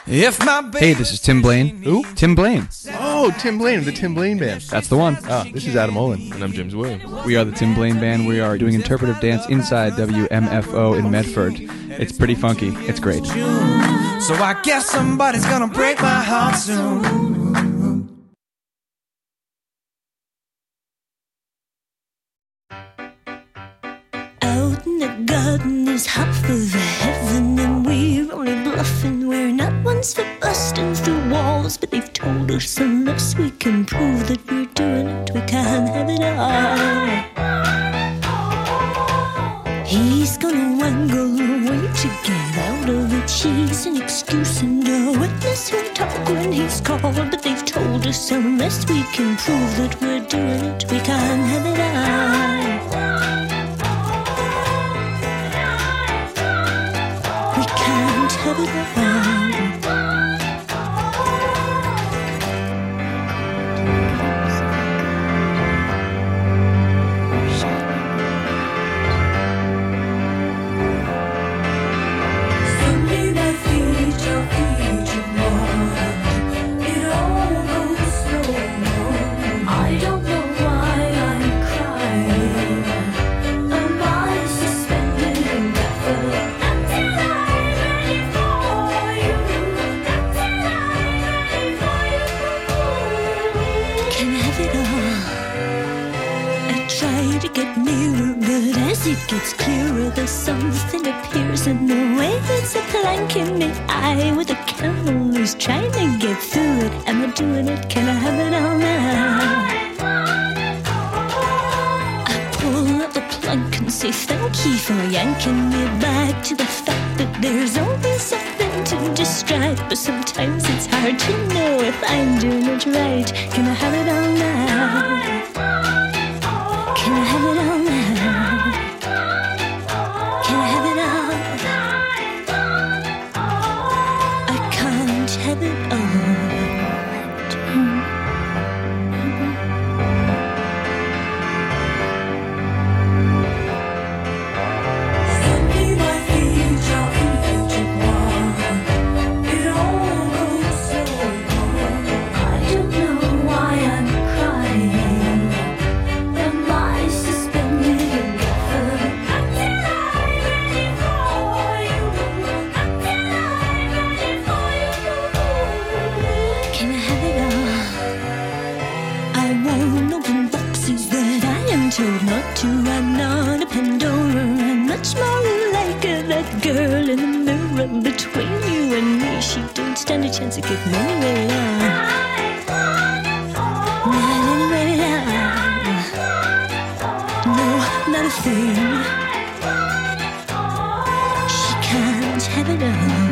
Hey, this is Tim Blaine. Who? Tim Blaine. Oh, Tim Blaine of the Tim Blaine Band. That's the one. This is Adam Olin. And I'm James Williams. We are the Tim Blaine Band. We are doing interpretive dance inside WMFO in Medford. It's pretty funky. It's great. So I guess somebody's gonna break my heart soon. Out in the garden is half of heaven, and we're only bluffing. We're not ones for busting through walls, but they've told us unless we can prove that we're doing it, we can't have it all. He's gonna wangle away to get out of it. She's an excuse and a witness who'll talk when he's called, but they've told us unless we can prove that we're doing it, we can't have it all. Have it all. It gets clearer, there's something appears in the way. It's a plank in the eye with a camel who's trying to get through it. Am I doing it? Can I have it all now? I pull up the plank and say thank you for yanking me back to the fact that there's always something to distract. But sometimes it's hard to know if I'm doing it right. Can I have it all now? Can I have it all now? Chance of getting anywhere now. Not anywhere now. No, not a thing. She can't have it all.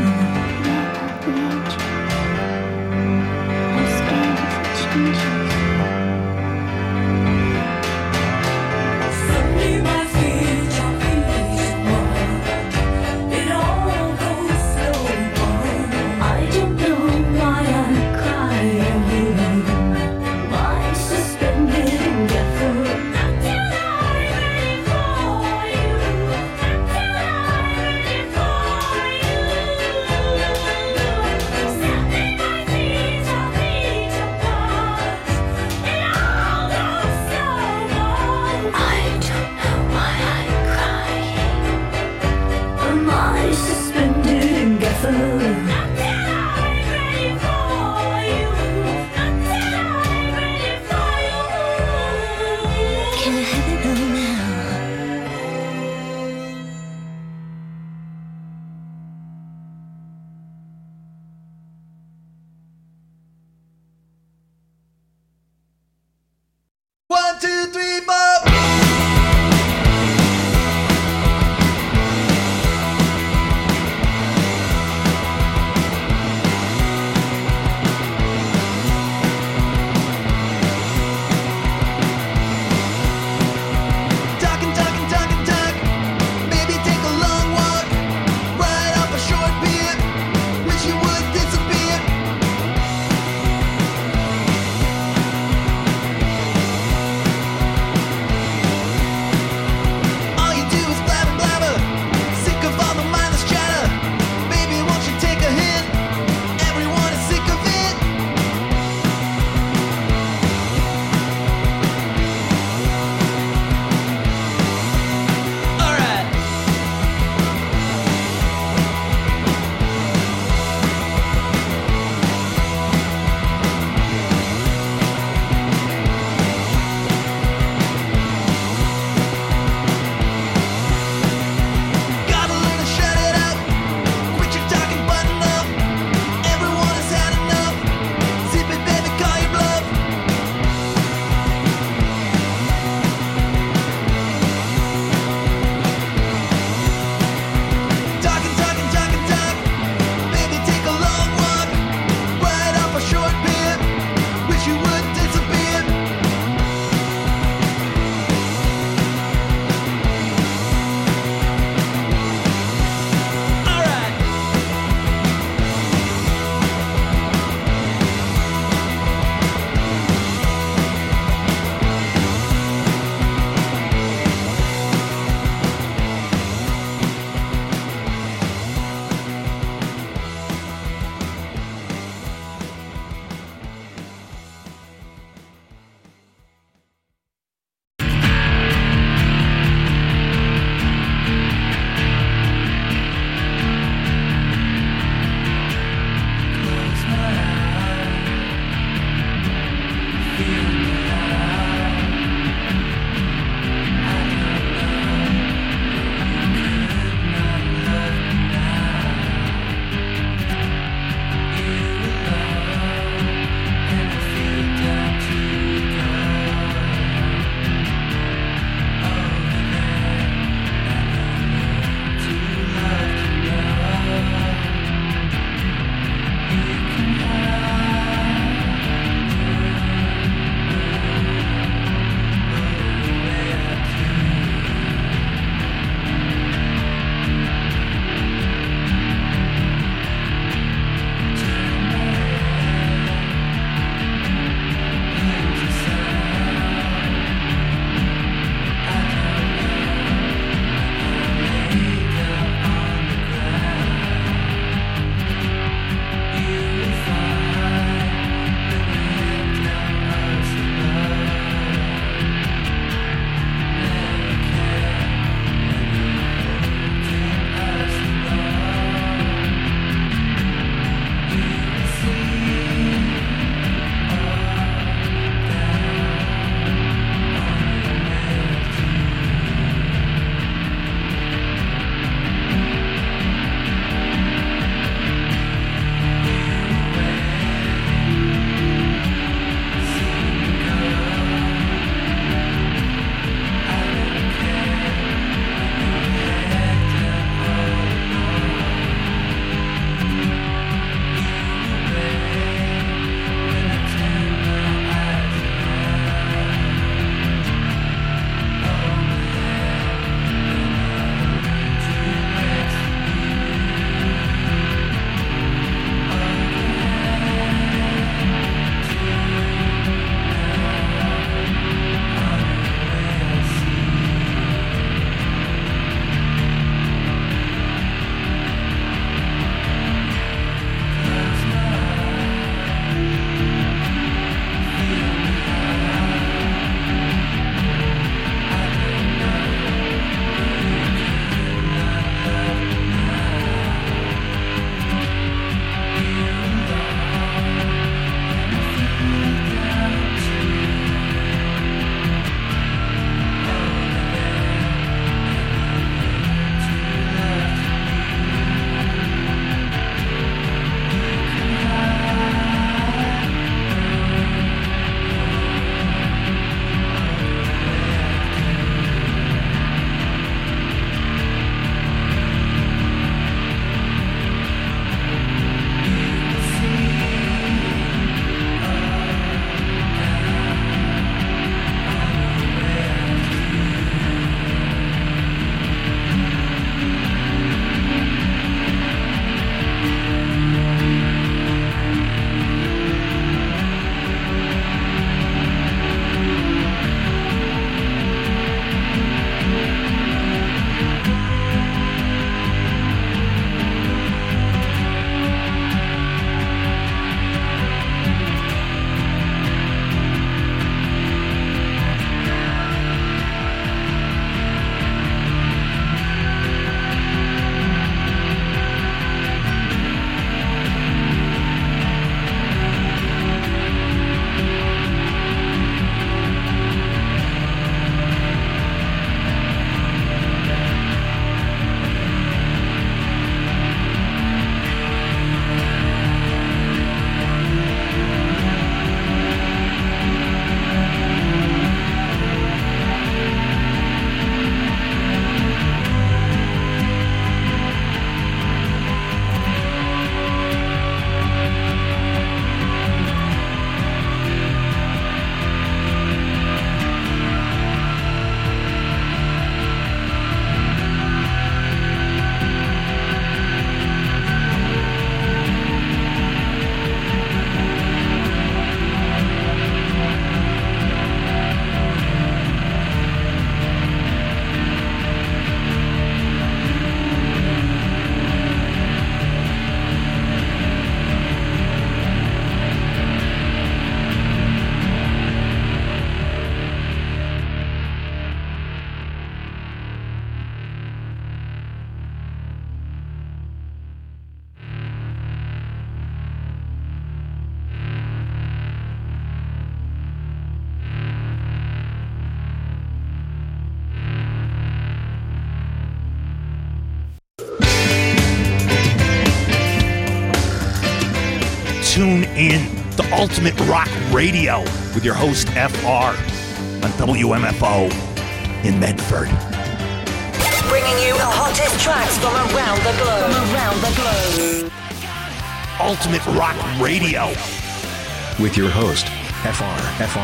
Tune in to Ultimate Rock Radio with your host, FR, on WMFO in Medford. Bringing you the hottest tracks from around the globe. Ultimate Rock Radio with your host, FR.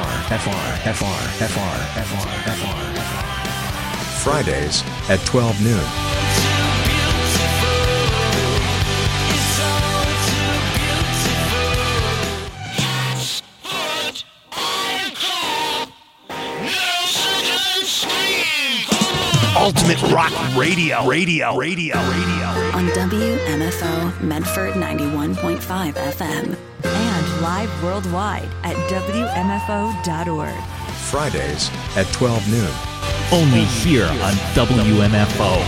Fridays at 12 noon. Ultimate Rock Radio. On WMFO Medford 91.5 FM. And live worldwide at WMFO.org. Fridays at 12 noon. Only here on WMFO.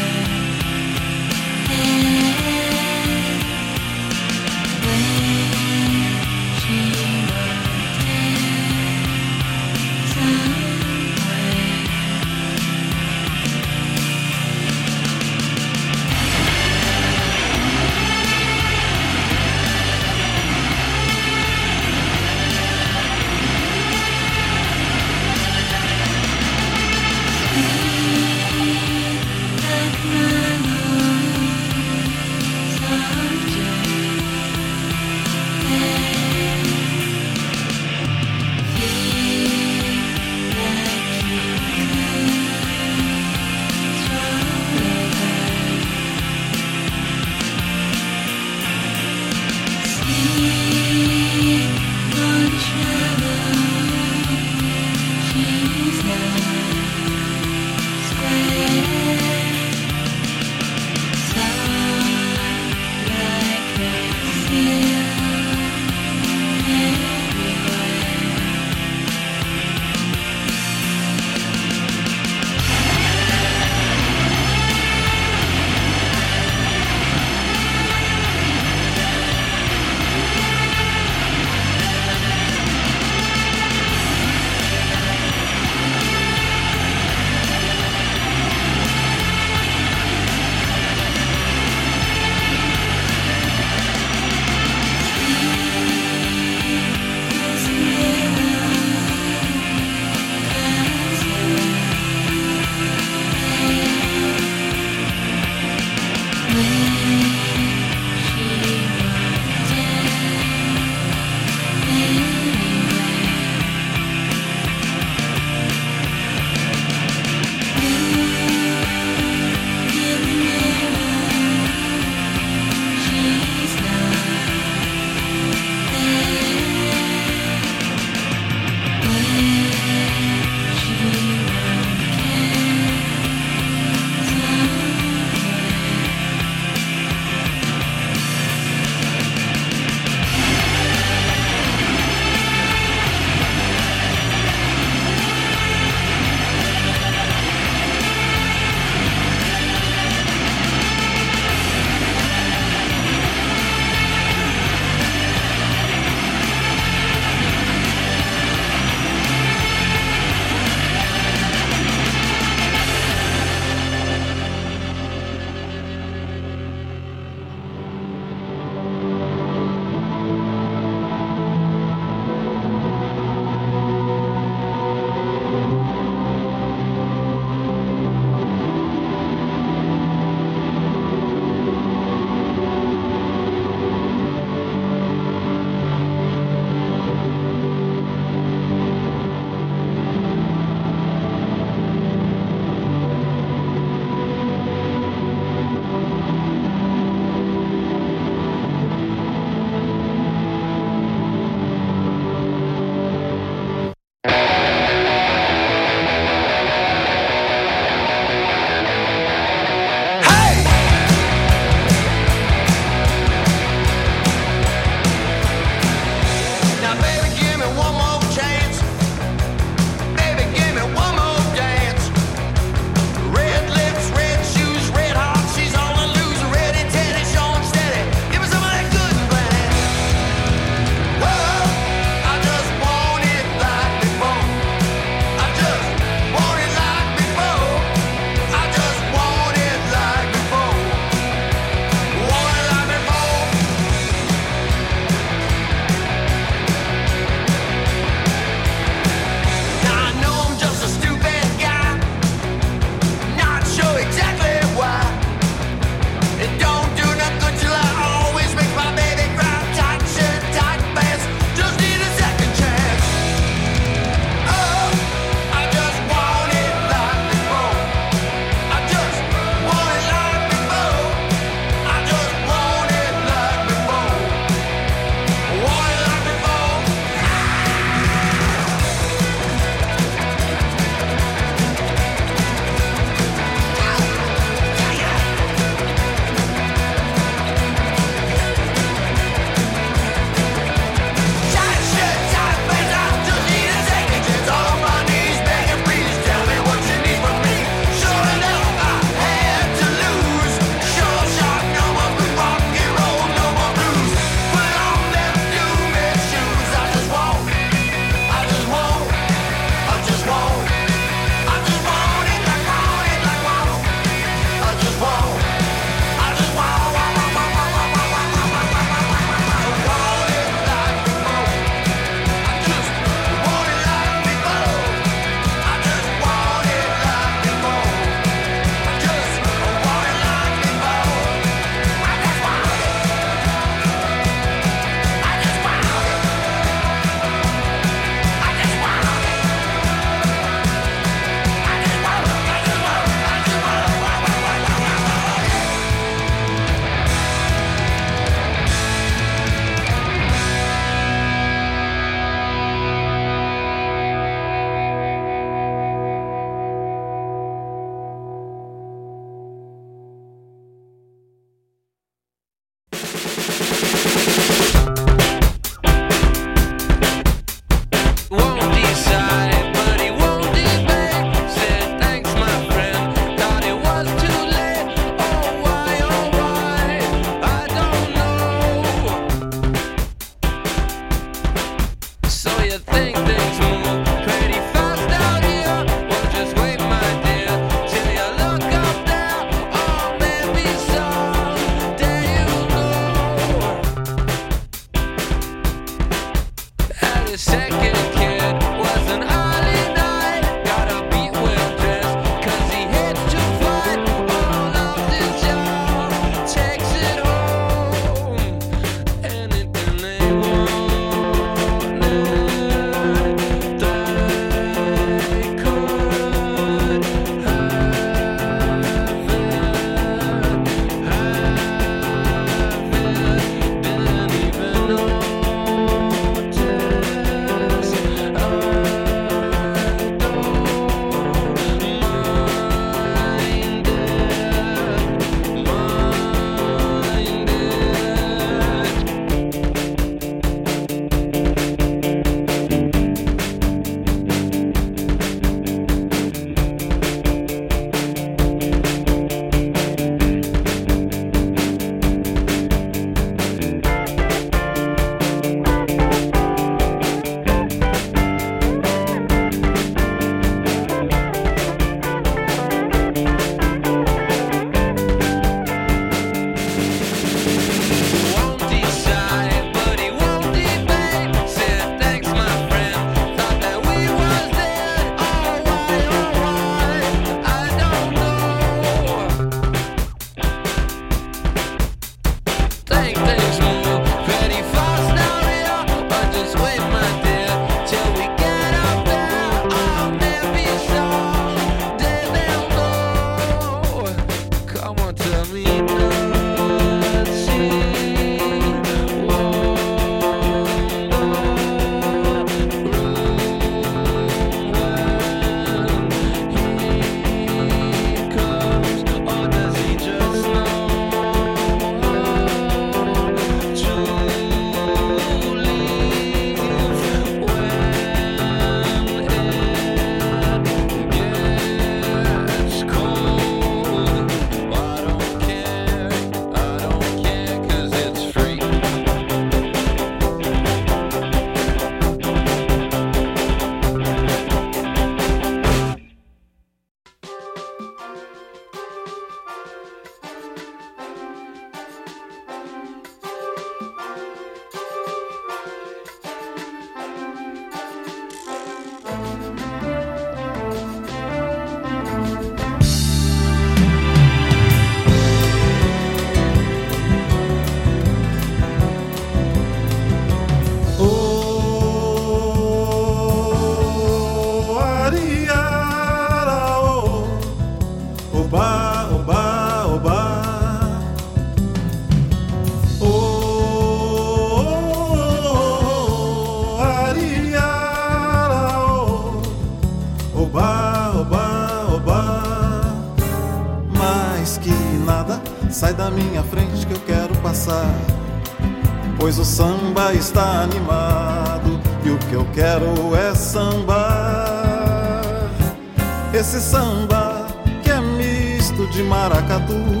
Mais que nada, sai da minha frente que eu quero passar, pois o samba está animado e o que eu quero é sambar. Esse samba que é misto de maracatu,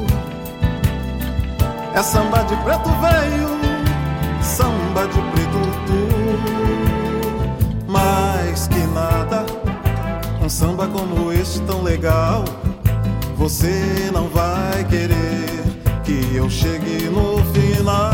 é samba de preto velho, samba de preto tu. Mais que nada, um samba como este tão legal, você não vai querer que eu chegue no final.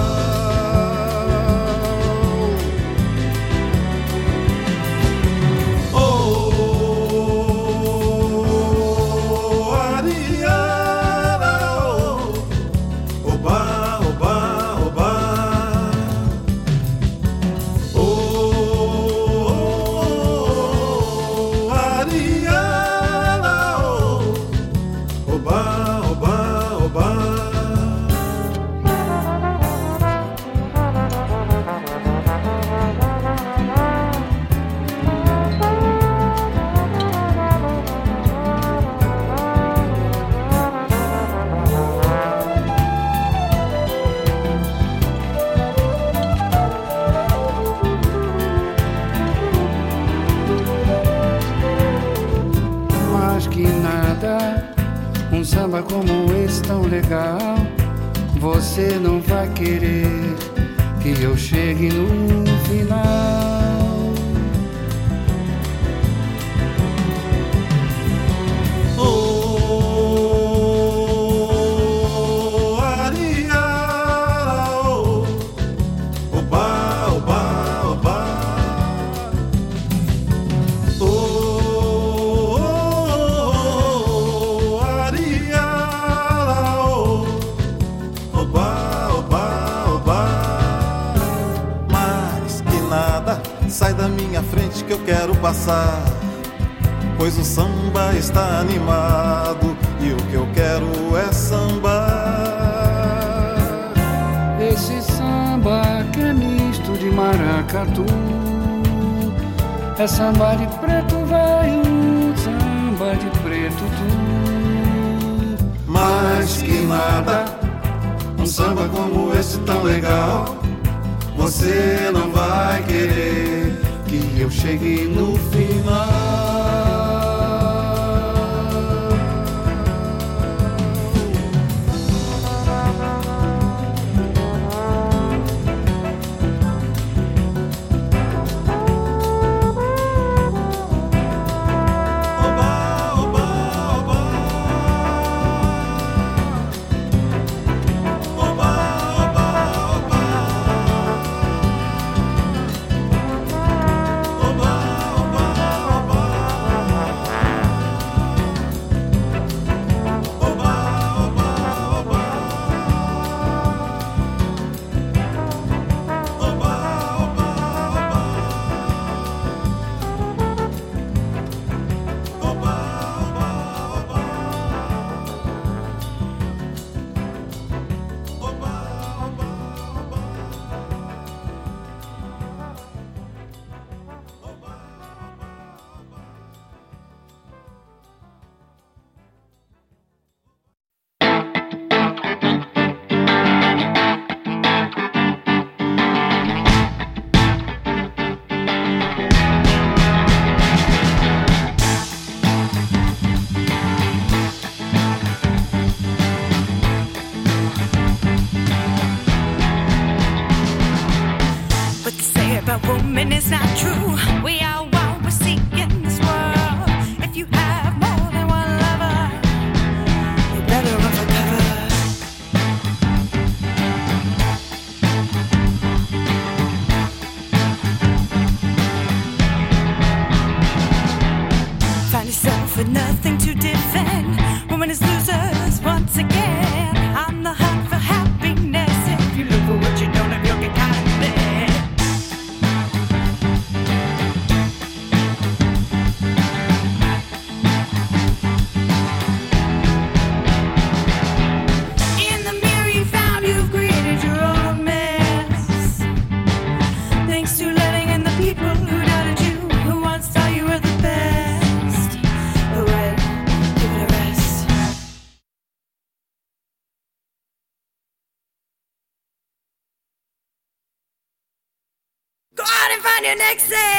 Samba como esse tão legal, você não vai querer que eu chegue no final. Oh, Ariara, oh, oba, oba, oba. Sai da minha frente que eu quero passar, pois o samba está animado e o que eu quero é sambar. Esse samba que é misto de maracatu, é samba de preto velho, samba de preto tu. Mais que nada, um samba como esse tão legal, você não vai querer que eu chegue no final. around your neck, say.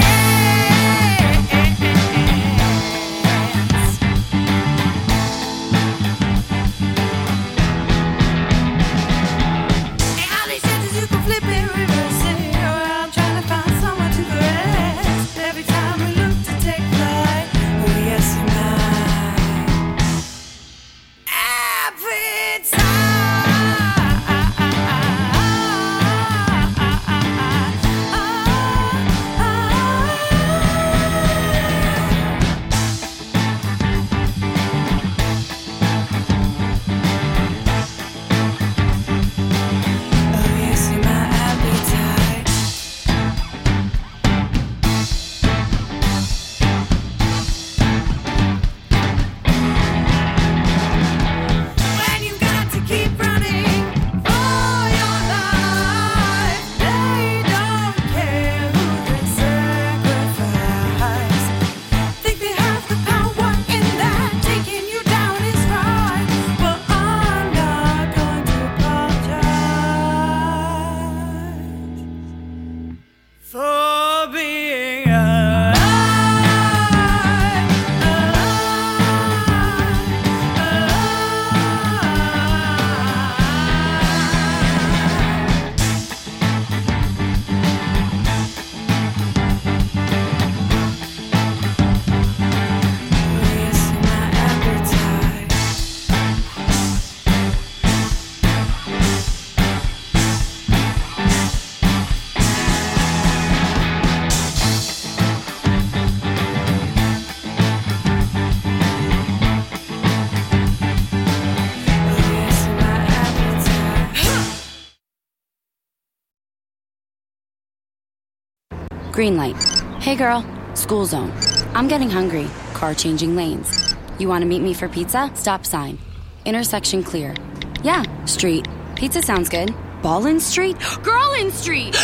Green light. Hey girl, school zone. I'm getting hungry. Car changing lanes. You want to meet me for pizza? Stop sign. Intersection clear. Yeah, street. Pizza sounds good. Ballin Street? Girlin Street!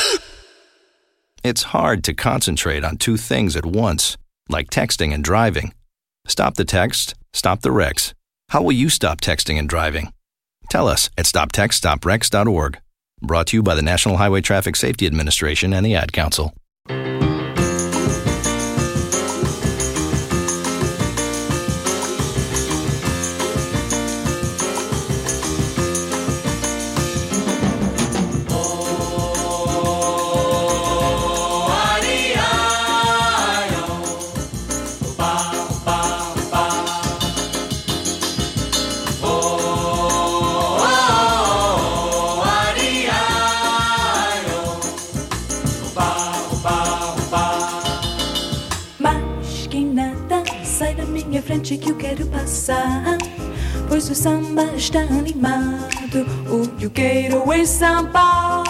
It's hard to concentrate on two things at once, like texting and driving. Stop the text, stop the wrecks. How will you stop texting and driving? Tell us at stoptextstopwrecks.org. Brought to you by the National Highway Traffic Safety Administration and the Ad Council. Frente que eu quero passar, pois o samba está animado. O que eu quero é samba.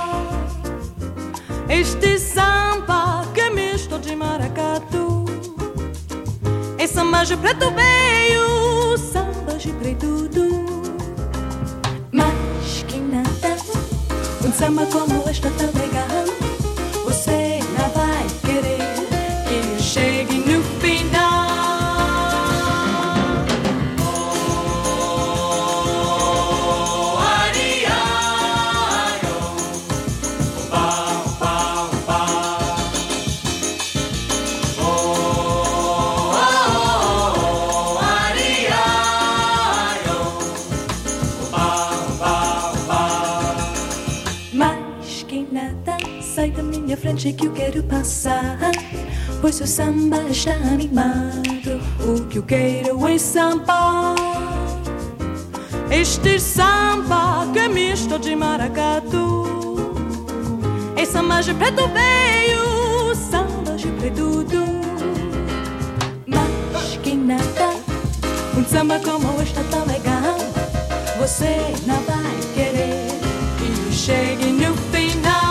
Este samba que é misto de maracatu. É samba de preto veio, samba de preto do. Mas que nada, um samba como este tá legal. Você não vai querer que eu chegue no final. Frente que eu quero passar, pois o samba está animado. O que eu quero é samba. Este samba que é misto de maracatu. É samba de preto veio, samba de preto do. Mas que nada, um samba como este tá legal. Você não vai querer que eu chegue no final.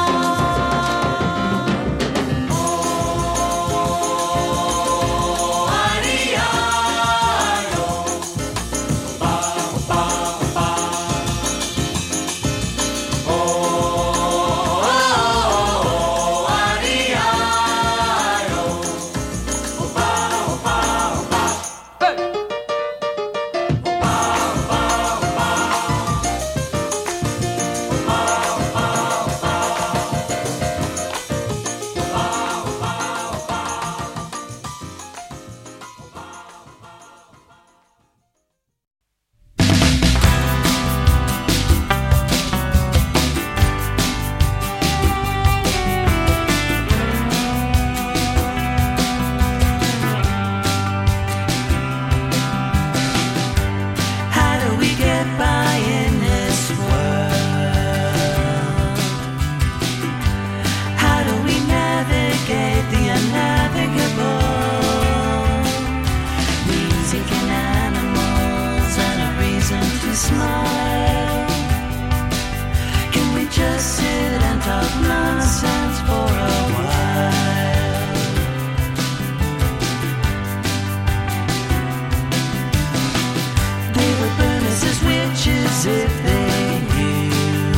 as if they knew.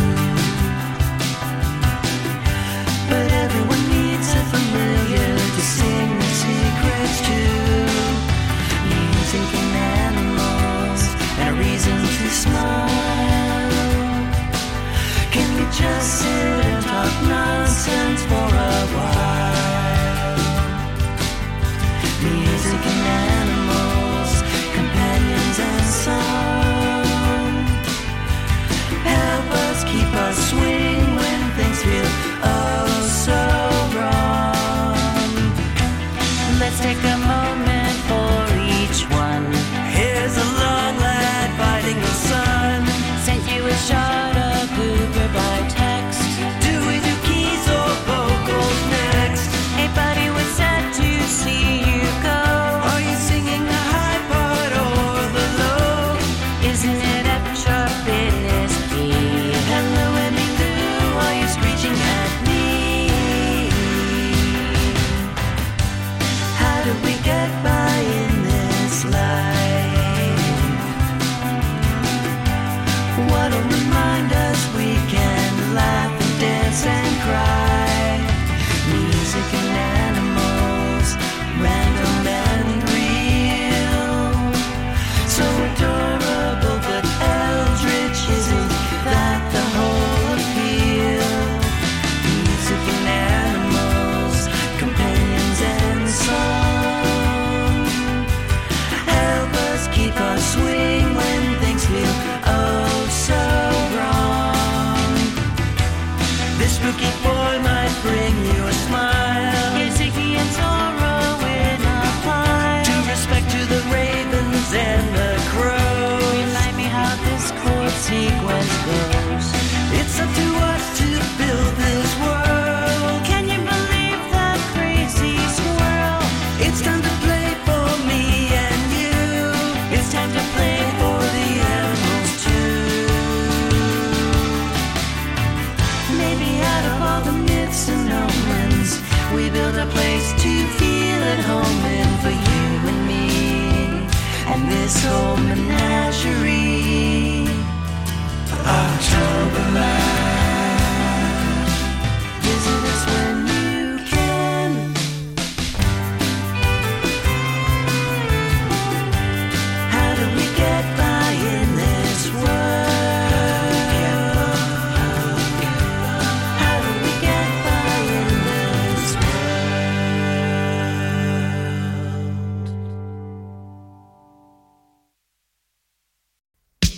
But everyone needs a familiar to sing the secrets to. Music and animals and a reason to smile. Can we just sit and talk nonsense for a while? Music and animals, companions and song. Help us, keep us swing when things feel oh so wrong. Let's take a moment for each one. Here's a long lad fighting the sun. Sent you a shot of Goober by text. Do we do keys or vocals next? Hey buddy, we're sad to see you go. Are you singing the high part or the low? Isn't it F sharp, it is E? Hello Emily, are you screeching at me? How do we get by in this life? What'll remind us we can laugh and dance and cry? Music and animals, random and real. So adorable but eldritch, isn't that the whole appeal? Music and animals, companions and song. Help us, keep us swing when things feel oh so wrong. This spooky boy might bring you a smile. Here's Iggy and Zorro in a pile. To respect to the ravens and the crows. Remind me how this chord sequence goes. It's up to us to build this world. Can you believe that crazy squirrel? It's time to play for me and you. It's time to play for the animals too. Maybe out of all the myths and omens, we build a place to feel at home in for you and me, and this whole menagerie. Octoberland, visit us when you can. How do we get by in this world? How do we get by in this world?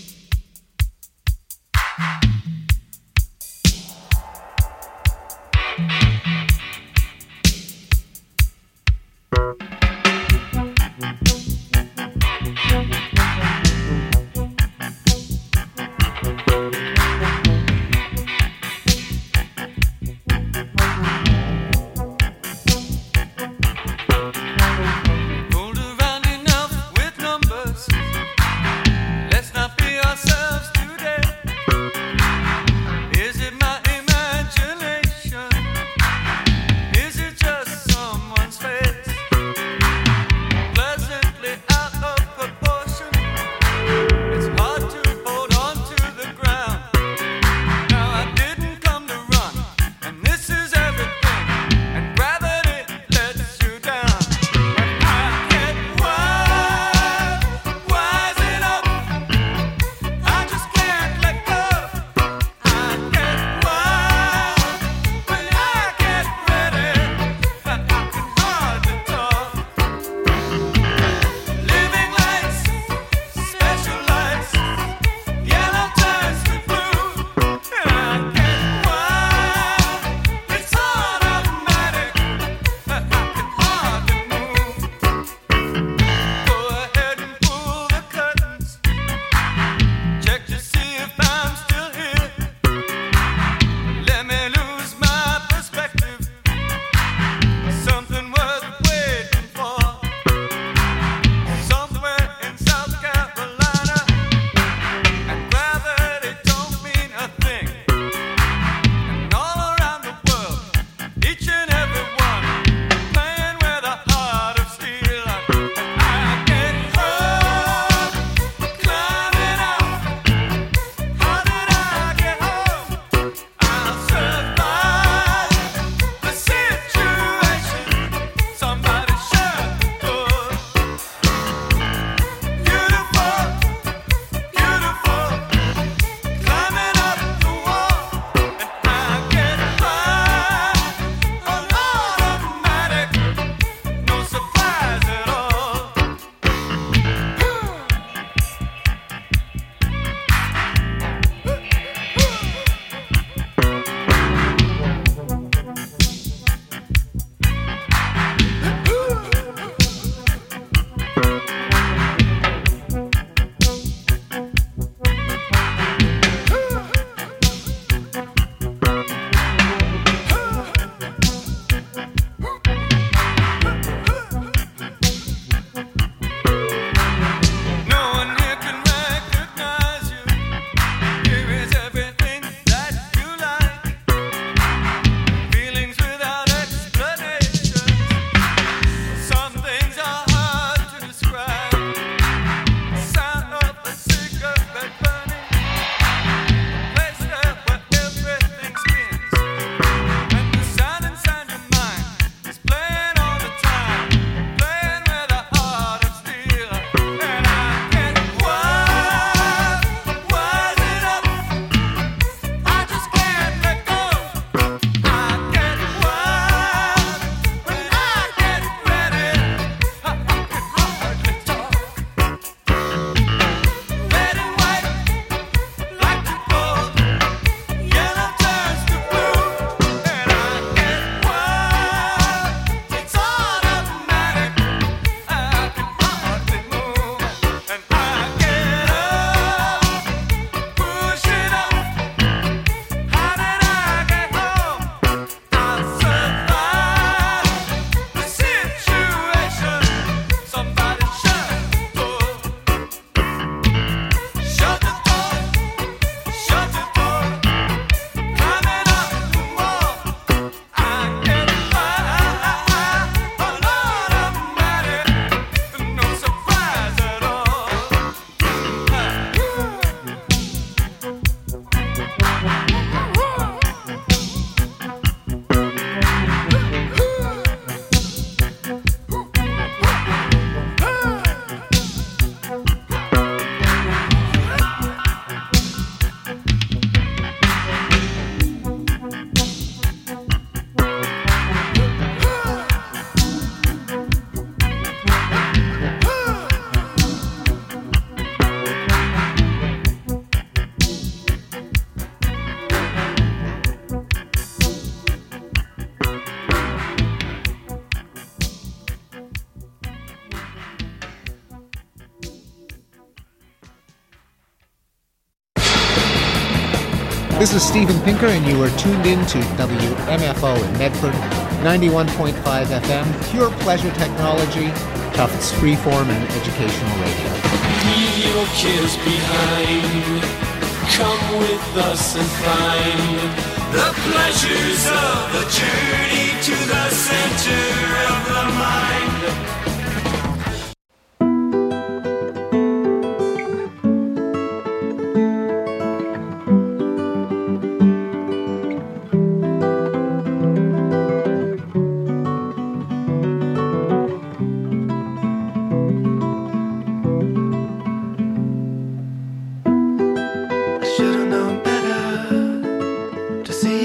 This is Steven Pinker, and you are tuned in to WMFO in Medford, 91.5 FM, pure pleasure technology, Tufts freeform and educational radio. Leave your cares behind. Come with us and find the pleasures of the journey to the center of the mind.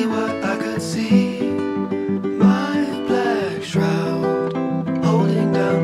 Down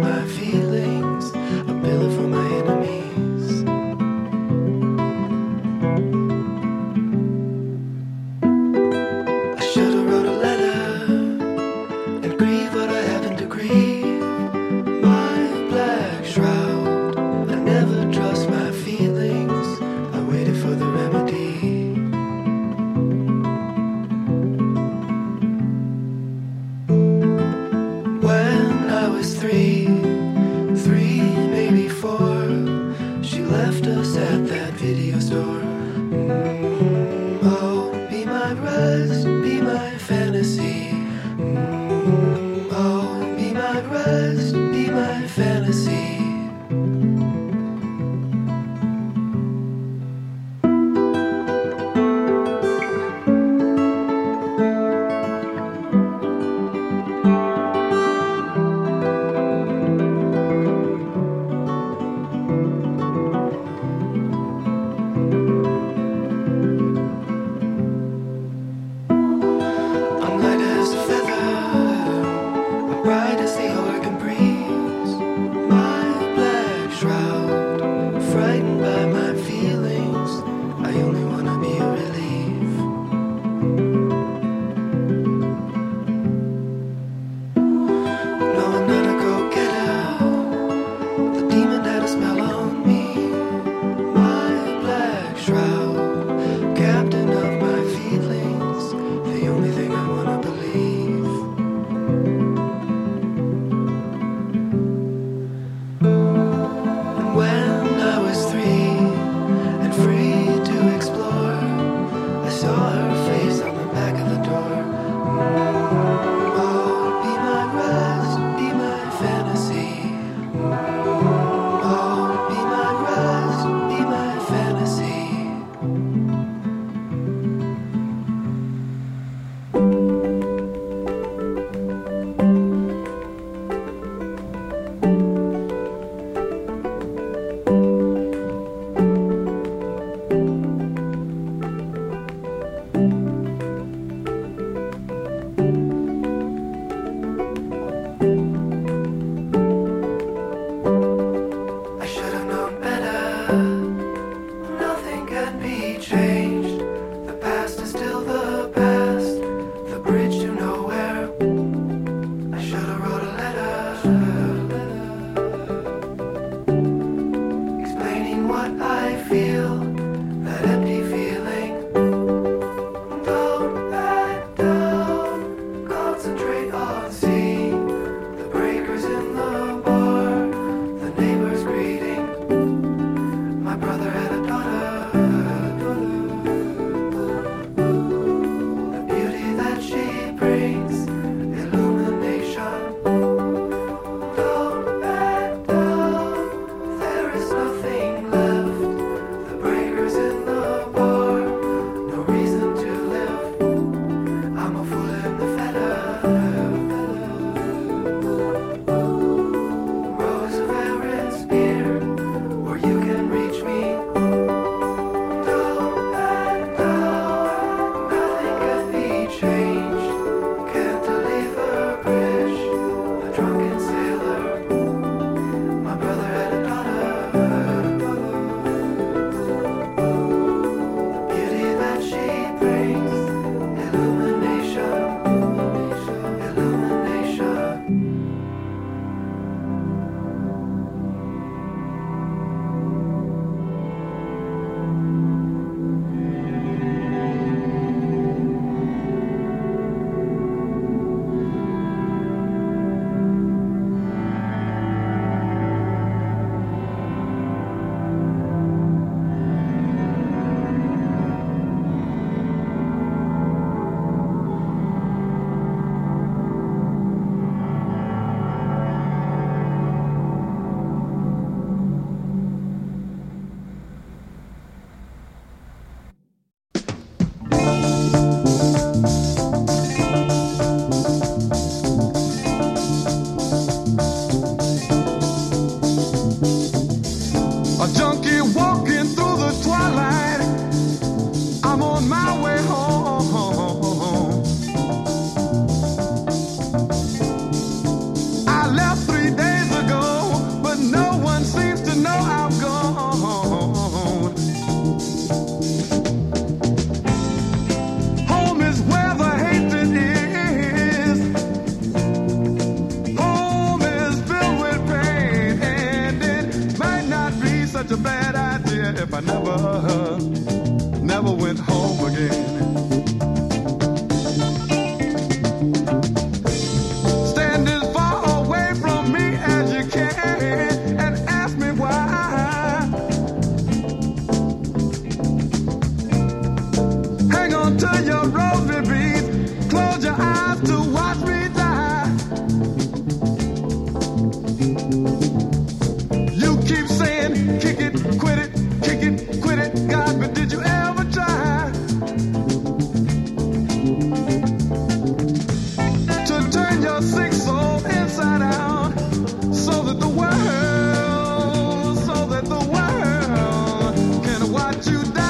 to your rosary beads. Close your eyes to watch me die. You keep saying, kick it, quit it, God, but did you ever try to turn your sick soul inside out so that the world can watch you die?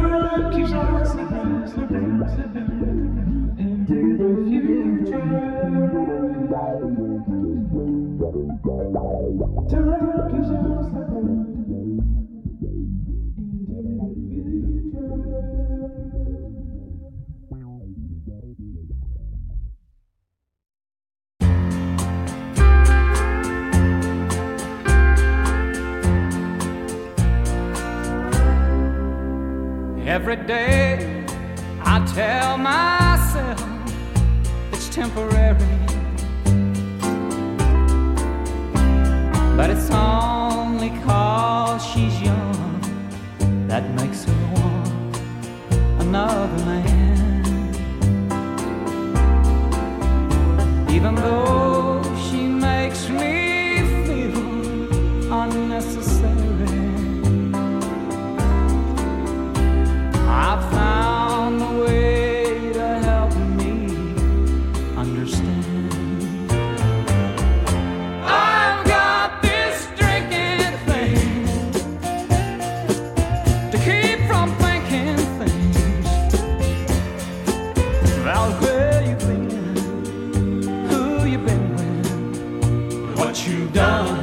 Time keeps on slipping, slipping into the future. Every day I tell myself it's temporary, but it's only 'cause she's young that makes her want another man. Even though she makes me feel unnecessary, I found a way to help me understand. I've got this drinking thing to keep from thinking things about where you've been, who you've been with, what you've done.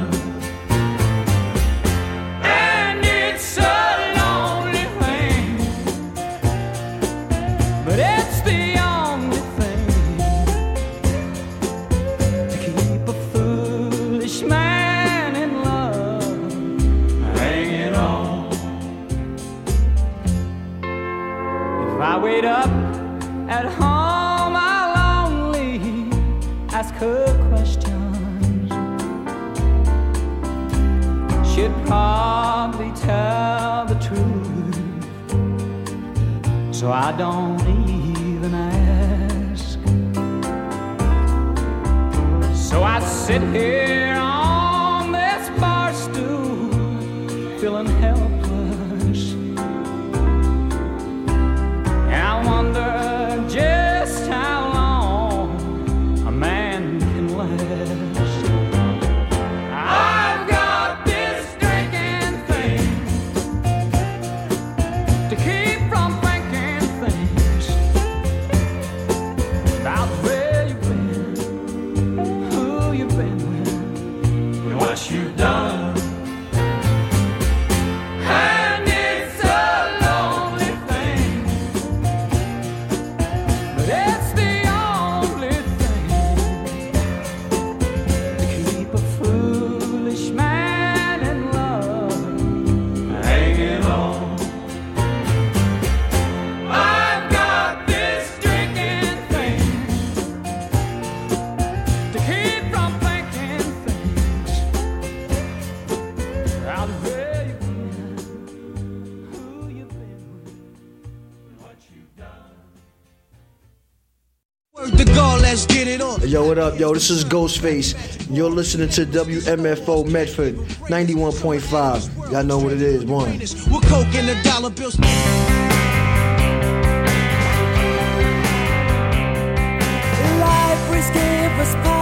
Wait up at home, I'll only ask her questions. She'd probably tell the truth, so I don't even ask. So I sit here on this bar stool, feeling helpless. I wonder just how long a man can last. I've got this drinking thing to keep from thinking things about where you've been, who you've been with, and what you've done. Let's get it on. Yo, what up, yo? This is Ghostface. You're listening to WMFO Medford 91.5. Y'all know what it is. One. We're coke in the dollar bills. Life risky was